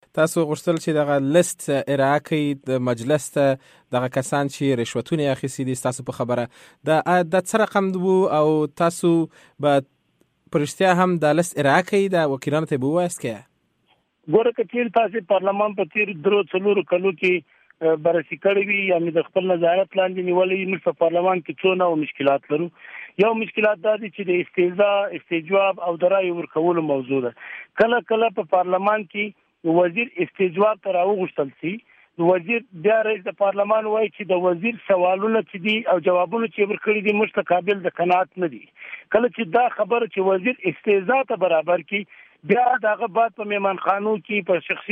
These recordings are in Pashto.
تاسو غوښتل چې دغه لیست ارائه کړئ د مجلس ته دغه کسان چې رشوتونه یې اخیستي دي. تاسو په خبره د څه رقم وو او تاسو به په رښتیا هم د لیست ارائه کړئ د وکیلانو ته به ووایاست که ګوره که چېرې تاسې پارلمان په تېرو 3-4 کلو کې بررسي کړې وي یا مې د خپل نظارت لاندې نیولې موږ په پارلمان کې څو نوع مشکلات لرو. یو مشکلات دا دي چې د استهزاء، استجواب او د رایې ورکولو موضوع ده. کله کله په پارلمان کې وزیر استجواب ته راوغوښتل شي، وزیر بیا رئیس د پارلمان وایي چې د وزیر سوالونه چې دي او جوابونه چې ورکړي دي موږ ته قابل د قناعت نه دي. کله چې دا خبره چې وزیر استهزاء ته برابر کړي بیا دغه بعد په میمانخانو کې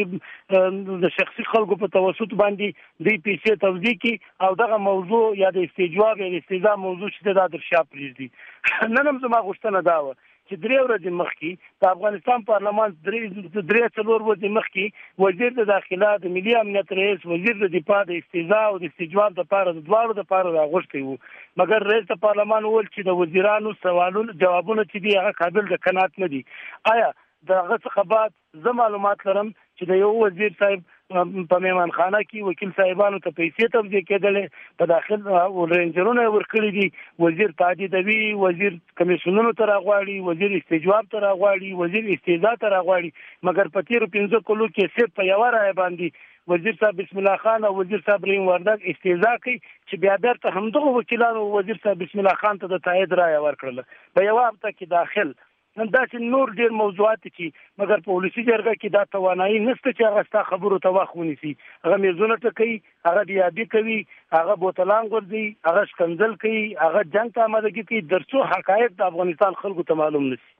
په شخصي خلکو په توسط باندې د پیسې توزیع کې او دغه موضوع یا د استجواب یا د استهزاء موضوع چې د درشا پریږدي. نن هم زما غوښتنه دا وه چې 3 ورځې مخکې د افغانستان پارلمان 3-4 ورځې مخکې وزیر د داخله، د ملي امنیت رئیس، وزیر د دفاع د استهزاء او د استجواب لپاره د دواړو لپاره راغوښتي وو، مګر رئیس د پارلمان وویل چې د وزیرانو سوالونه جوابونه چې دي هغه قابل د قناعت نه دي. آیا دغه څخه بعد زه معلومات لرم چې د یو وزیر صاحب په میمانخانه کې وکیل صاحبانو ته پیسې توزیع کېدلې، په داخل رینجرونه ورکړي دي، وزیر تهدیدوي، وزیر کمیسیونونو ته راغواړي، وزیر استجواب ته راغواړي، وزیر استهزاء ته راغواړي، مګر په تېرو 15 کلو کې صرف په یوه رایه باندې وزیر صاحب بسم الله خان او وزیر صاحب رحیم وردګ استهزاء کوي چې بیا درته همدغه وکیلانو وزیر صاحب بسم الله خان ته د تایید رایه ورکړله په یوه هفته کې داخل. دا چې نور ډیر موضوعات چې مګر په ولسي جرګه کې دا توانایي نشته چې هغه ستا خبرو ته وخت ونیسي. هغه میزونه ټکوي، هغه بیابي کوي، هغه بوتلان غورځي، هغه شکنځل کوي، هغه جنګ ته آمادګي کوي تر څو حقایق د افغانستان خلکو ته معلوم نشي.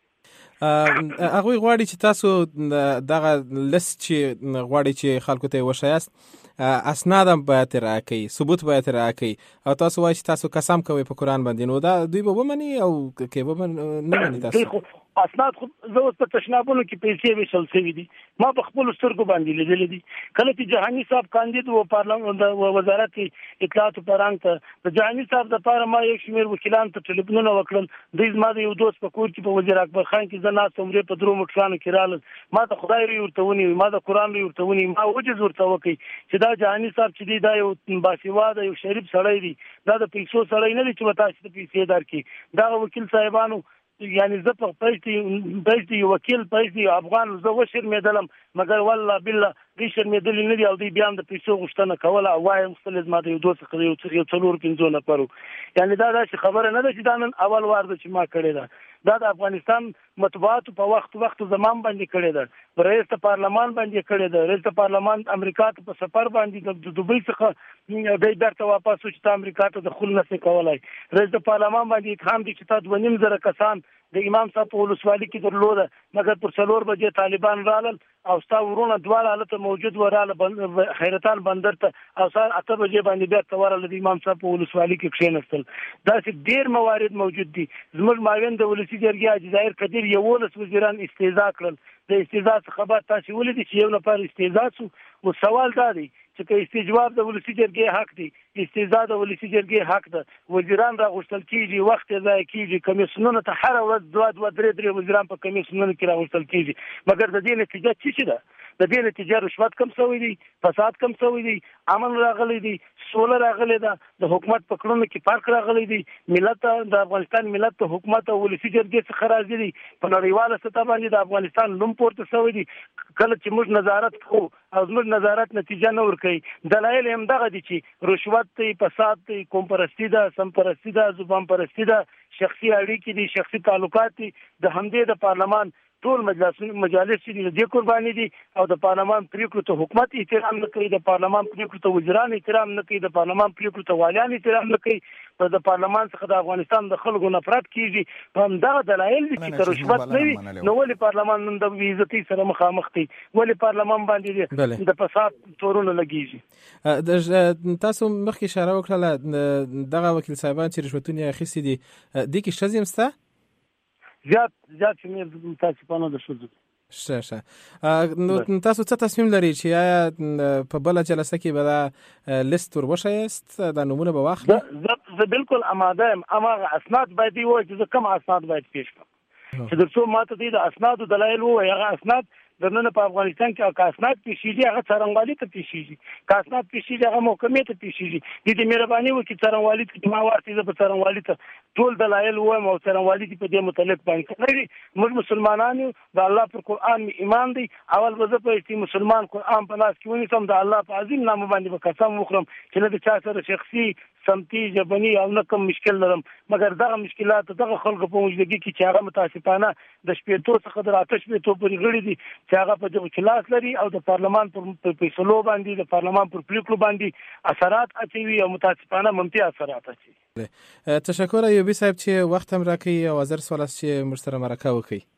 هغوی غواړي چې تاسو دغه لیست چې غواړي چې خلکو ته وښایاست اسناد هم باید ارائه کړئ، ثبوت باید ارائه کړئ او تاسو وایي چې تاسو قسم کوئ په قرآن باندې، نو دا دوی به ومني او که نه مني تاسو اسناد خو زه اوس په تشنابونو کې پیسې ویشل شوي دي، ما په خپلو سترګو باندې لیدلي دي. کله چې جهاني صاحب کاندید و پارلمان د وزارت اطلاعات و فرهنګ ته د جهاني صاحب دپاره ما یک شمېر وکیلانو ته ټلیفونونه وکړل. دوی زما د یو دوست په کور کې په وزیر اکبر خان کې زه ناست وم، په 3 موټرانو کې رالل، ما د خدای روی ورته ونیوي، ما د قرآن روی ورته ونیوي، ما وجز ورته وکړي چې دا جهاني صاحب چې دی دا یو باسواده یو شریف سړی دی، دا د پیسو سړی نه دی چې به تاسو ته پیسې درکړي. دغه وکیل صاحبانو یعنی زه په پیسې یو وکیل پیسې یو افغان زه وشرمېدلم، مګر والله بالله دوی شرمېدلي نه دي او دوی بیا هم د پیسو غوښتنه کوله او وایم غوښتل زما د یو دوست څخه یو 4-5 نفرو. یعنی دا داسې خبره نه ده چې دا نن اول وار ده چې ما کړې ده. دا د افغانستان مطبوعاتو په وخت زمان باندې کړې ده، رئیس د پارلمان باندې کړې ده، رئیس د پارلمان امریکا ته په سفر باندې د دوبۍ څخه دی بیرته واپس شو چې ته امریکا ته دخول نشي کولای، رئیس د پارلمان باندې اتهام دي چې تا 2.5 کسان د امام صاحب په ولسوالي کې درلوده، مګر پر 4 بجې طالبان رالل او ستا ورونه دواړه هلته موجود وراله حیرتان بندر ته او سهار 8 بجې باندې بیرته ورغله د امام صاحب په ولسوالي کې کښېنستل. داسې ډېر موارد موجود دي. زموږ معاون د ولسي جرګې حاجي ظاهر قدیر 11 وزیران استهزاء کړل. د استهزاء څخه بعد تاسې ولیدئ چې یو نفر استهزاء شو. او سوال دا دی چې که استجواب د ولسي جرګې حق دی، استهزاء د ولسي جرګې حق ده، وزیران راغوښتل کېږي، وخت یې ضایع کېږي، کمیسیونونو ته هره ورځ 2-3 وزیران په کمیسیونونو کې راغوښتل کېږي، مګر د دې نتیجه څه ده؟ د دې نتیجه رشوت کم شوی دی، فساد کم شوی دی، امن راغلی دی، سوله راغلی ده، د حکومت په کړنو کې فرق راغلی دی، ملت د افغانستان ملت ته حکومت او ولسي جرګې څخه راضي دي، په نړیواله سطح باندې د افغانستان نوم پورته شوی دی. کله چې موږ نظارت کوو او زموږ نظارت نتیجه نه ورکوي، دلایل هم دغه دي چې رشوت دی، فساد دی، قوم پرستي ده، سم پرستي ده، زبان پرستي ده، شخصي اړیکې دي، شخصي تعلقات دي. د همدې د پارلمان ټول مجالس چې دي د دې قرباني دي او د پارلمان پریکړو ته حکومت احترام نه کوي، د پارلمان پریکړو ته وزیران احترام نه کوي، د پارلمان پریکړو ته والیان احترام نه کوي، د پارلمان څخه د افغانستان د خلکو نفرت کیږي. په همدغه دلایل دي چې رشوت نه وي نو ولې پارلمان نن د بې عزتۍ سره مخامخ دی، ولې پارلمان باندې د فساد تورونه لګیږي. تاسو مخکې اشاره وکړله دغه وکیل صاحبان چې رشوتونه اخیستي دي، دې کې ښځې هم شته؟ زیات شمېر متاسفانه د ښځو. ښه نو تاسو څه تصمیم لرئ چې آیا په بله جلسه کې به دا لیست ور وښایاست، دا نومونه به واخلئ؟ زه بالکل اماده یم. هماغه اسناد باید ووایي چې زه کوم اسناد باید پیش کړم چې تر څو ما ته د اسنادو دلایل ووایي. هغه اسناد د نن په افغانستان کې کاسنات پیشيږي هغه څرنګوالي ته پیشيږي کاسنات پیشيږي هغه محکمې ته پیشيږي د مهرباني وکړي څرنګوالي ته ما ورته د څرنګوالي ته ټول دلایل وایم او څرنګوالي په دې متعلق باندې کوي موږ مسلمانانو د الله پر قرآن ایمان دی اول به زه په مسلمان قرآن په لاس کې ونیسم د الله په عظیم نام باندې به قسم وخورم چې نه د چا سره شخصي سمتي ژبني او نه کوم مشکل لرم مګر دغه مشکلات دغه خلکو په وجودګي کې چې هغه متاسفانه د شپېتو څخه د 8 شپېتو پورې غړي دي چې هغه په دغه کلاس لري او د پارلمان پر فیصلو باندې د پارلمان پر پریکړو باندې اثرات اچوي او متاسفانه منفي اثرات اچوي. تشکر ایوبی صاحب چې وخت هم راکړی او حاضر سوال است چې مرسته مرکه وکړي.